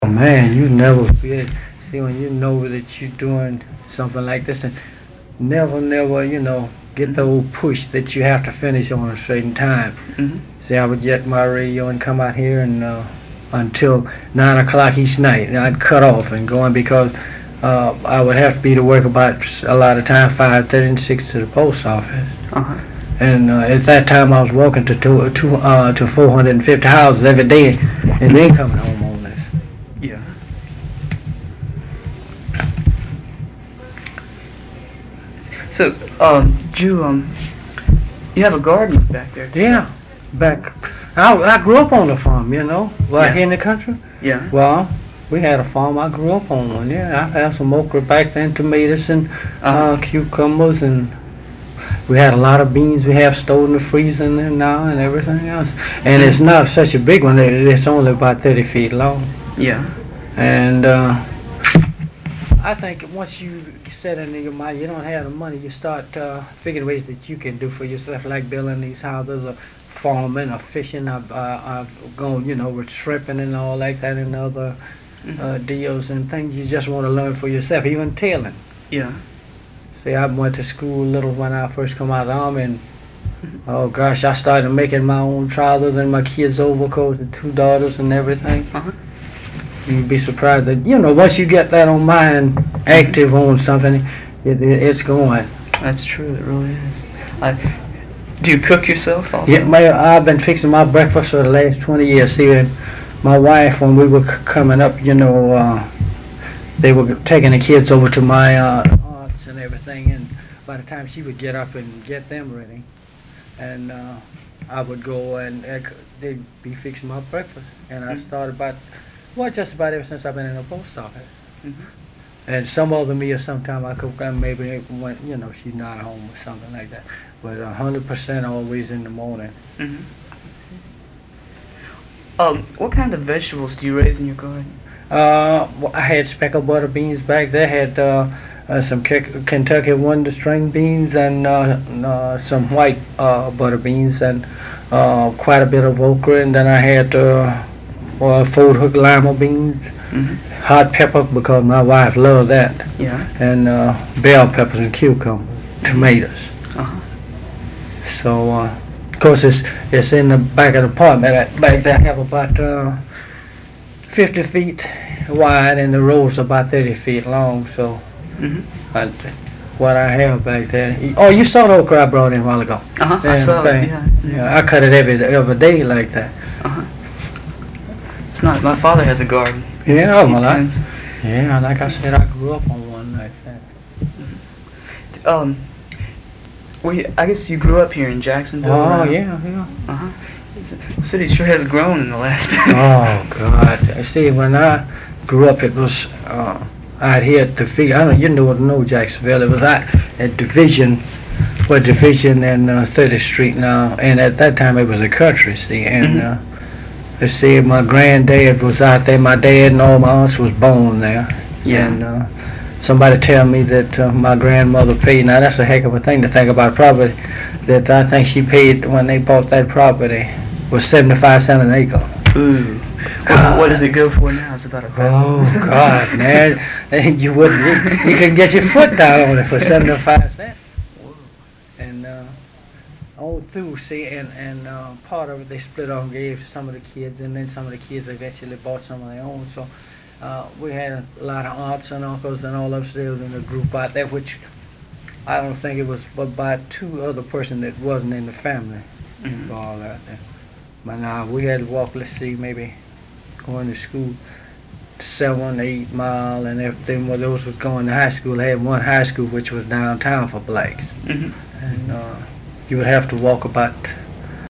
Oh man, you never feel. See, when you know that you're doing something like this, and never, get the Mhm. old push that you have to finish on a certain time. Mhm. See, I would get my radio and come out here and until 9 o'clock each night, and I'd cut off and go in because I would have to be to work about a lot of time 5:30 and 6 to the post office. Uh huh. And at that time, I was walking to 450 houses every day, and then coming home on this. Yeah. So, you have a garden back there too. Yeah, back. I grew up on a farm, right Yeah. here in the country. Yeah. Well, we had a farm. I grew up on one. Yeah, I had some okra back then, tomatoes and cucumbers, and we had a lot of beans. We have stored in the freezer in there now and everything else. And it's not such a big one. It's only about 30 feet long. Yeah. And I think once you set in your mind, you don't have the money, you start figuring ways that you can do for yourself, like building these houses or farming or fishing. I've gone, with shrimping and all like that and other Mhm. deals and things you just want to learn for yourself, even tailoring. Yeah. See, I went to school little when I first come out of the army, and Mhm. oh gosh, I started making my own trousers and my kids' overcoats, the two daughters and everything. Uh-huh. You'd be surprised that, once you get that on mind, active on something, it's going. That's true. It really is. I, do you cook yourself also? Yeah, I've been fixing my breakfast for the last 20 years. See, and my wife, when we were coming up, they were taking the kids over to my aunts and everything, and by the time she would get up and get them ready, and I would go and they'd be fixing my breakfast. And I Mhm. started just about ever since I've been in the post office. Mhm. And some other meals sometime I cook maybe when she's not home or something like that. But 100% always in the morning. Mhm. What kind of vegetables do you raise in your garden? Well, I had speckled butter beans back there. Had some Kentucky Wonder string beans and some white butter beans and quite a bit of okra. And then I had Ford Hook lima beans, Mhm. hot pepper because my wife loved that, Yeah. and bell peppers and cucumber, tomatoes. Uh-huh. So, of course, it's in the back of the apartment. Back there, I have about 50 feet wide, and the rows are about 30 feet long. So, Mhm. uh, what I have back there. Oh, you saw the okra I brought in a while ago. Uh-huh. I Yeah, saw okay. it. Yeah. Yeah, I cut it every day like that. Uh-huh. It's not. My father has a garden. Yeah, He well, tends. like I said, I grew up on one like that. Um. I guess you grew up here in Jacksonville. Oh, right? yeah. Uh-huh. The city sure has grown in the last. Oh God! See, when I grew up, it was out here at the figure. I don't. You know Jacksonville. It was out at Division and 30th Street now. And at that time, it was a country. See, and let's see, my granddad was out there. My dad and all my aunts was born there. Yeah. And somebody tell me that my grandmother paid. Now that's a heck of a thing to think about property. That I think she paid when they bought that property was 75 cents an acre. Ooh. What does it go for now? It's about Oh $1,000. God, man! You wouldn't. You couldn't get your foot down on it for 75 cents. And all through, see, and part of it they split off and gave some of the kids, and then some of the kids eventually bought some of their own. So we had a lot of aunts and uncles and all upstairs in the group out there, which I don't think it was but about two other person that wasn't in the family involved out there. But now we had to walk. Let's see, maybe going to school 7, 8 mile, and everything. Well, those was going to high school. They had one high school which was downtown for blacks, Mhm. and you would have to walk about